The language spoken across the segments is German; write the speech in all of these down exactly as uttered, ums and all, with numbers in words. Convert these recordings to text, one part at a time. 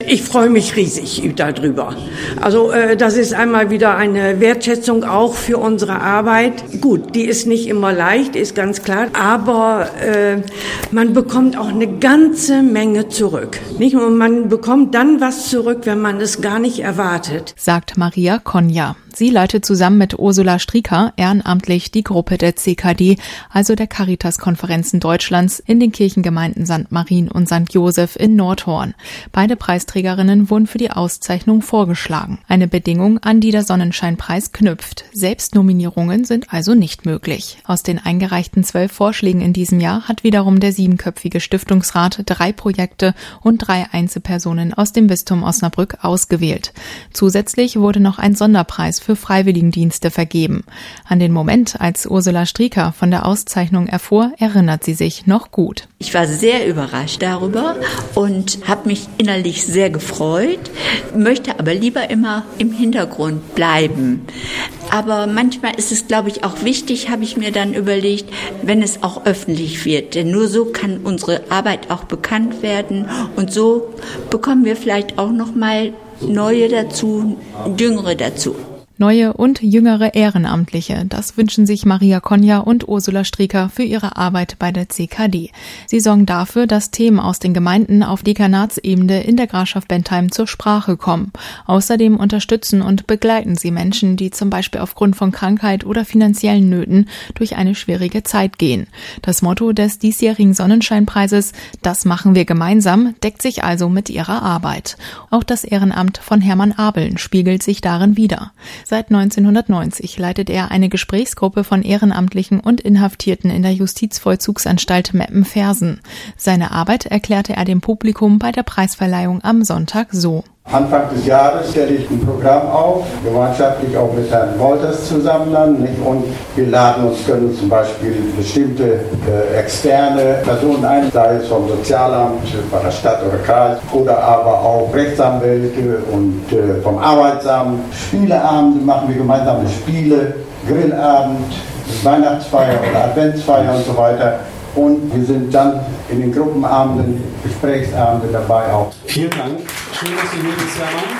Ich freue mich riesig darüber. Also äh, das ist einmal wieder eine Wertschätzung auch für unsere Arbeit. Gut, die ist nicht immer leicht, ist ganz klar, aber äh, man bekommt auch eine ganze Menge zurück. Nicht? Und man bekommt dann was zurück, wenn man es gar nicht erwartet. Sagt Maria Konja. Sie leitet zusammen mit Ursula Strieker ehrenamtlich die Gruppe der C K D, also der Caritas-Konferenzen Deutschlands, in den Kirchengemeinden Sankt Marien und Sankt Joseph in Nordhorn. Beide Preisträgerinnen wurden für die Auszeichnung vorgeschlagen. Eine Bedingung, an die der Sonnenscheinpreis knüpft. Selbstnominierungen sind also nicht möglich. Aus den eingereichten zwölf Vorschlägen in diesem Jahr hat wiederum der siebenköpfige Stiftungsrat drei Projekte und drei Einzelpersonen aus dem Bistum Osnabrück ausgewählt. Zusätzlich wurde noch ein Sonderpreis für Freiwilligendienste vergeben. An den Moment, als Ursula Strieker von der Auszeichnung erfuhr, erinnert sie sich noch gut. Ich war sehr überrascht darüber und habe mich innerlich sehr gefreut, möchte aber lieber immer im Hintergrund bleiben. Aber manchmal ist es, glaube ich, auch wichtig, habe ich mir dann überlegt, wenn es auch öffentlich wird. Denn nur so kann unsere Arbeit auch bekannt werden und so bekommen wir vielleicht auch noch mal neue dazu, jüngere dazu. Neue und jüngere Ehrenamtliche, das wünschen sich Maria Konja und Ursula Strieker für ihre Arbeit bei der C K D. Sie sorgen dafür, dass Themen aus den Gemeinden auf Dekanatsebene in der Grafschaft Bentheim zur Sprache kommen. Außerdem unterstützen und begleiten sie Menschen, die zum Beispiel aufgrund von Krankheit oder finanziellen Nöten durch eine schwierige Zeit gehen. Das Motto des diesjährigen Sonnenscheinpreises, das machen wir gemeinsam, deckt sich also mit ihrer Arbeit. Auch das Ehrenamt von Hermann Abeln spiegelt sich darin wider. Seit neunzehnhundertneunzig leitet er eine Gesprächsgruppe von Ehrenamtlichen und Inhaftierten in der Justizvollzugsanstalt Meppen-Fersen. Seine Arbeit erklärte er dem Publikum bei der Preisverleihung am Sonntag so. Anfang des Jahres stelle ich ein Programm auf, gemeinschaftlich auch mit Herrn Wolters zusammen dann, nicht? Und wir laden uns, können zum Beispiel bestimmte äh, externe Personen ein, sei es vom Sozialamt, von der Stadt oder Kreis oder aber auch Rechtsanwälte und äh, vom Arbeitsamt. Spieleabende machen wir gemeinsame Spiele, Grillabend, Weihnachtsfeier oder Adventsfeier und so weiter. Und wir sind dann in den Gruppenabenden, Gesprächsabenden dabei auch. Vielen Dank. Schön, dass Sie hier sind, Hermann.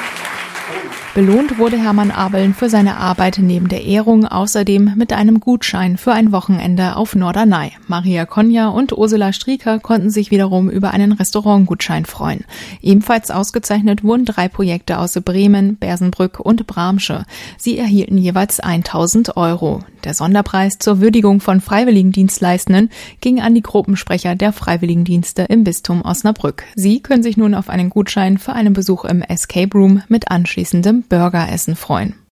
Belohnt wurde Hermann Abeln für seine Arbeit neben der Ehrung außerdem mit einem Gutschein für ein Wochenende auf Norderney. Maria Konja und Ursula Strieker konnten sich wiederum über einen Restaurantgutschein freuen. Ebenfalls ausgezeichnet wurden drei Projekte aus Bremen, Bersenbrück und Bramsche. Sie erhielten jeweils tausend Euro. Der Sonderpreis zur Würdigung von Freiwilligendienstleistenden ging an die Gruppensprecher der Freiwilligendienste im Bistum Osnabrück. Sie können sich nun auf einen Gutschein für einen Besuch im Escape Room mit anschließendem Burgeressen freuen.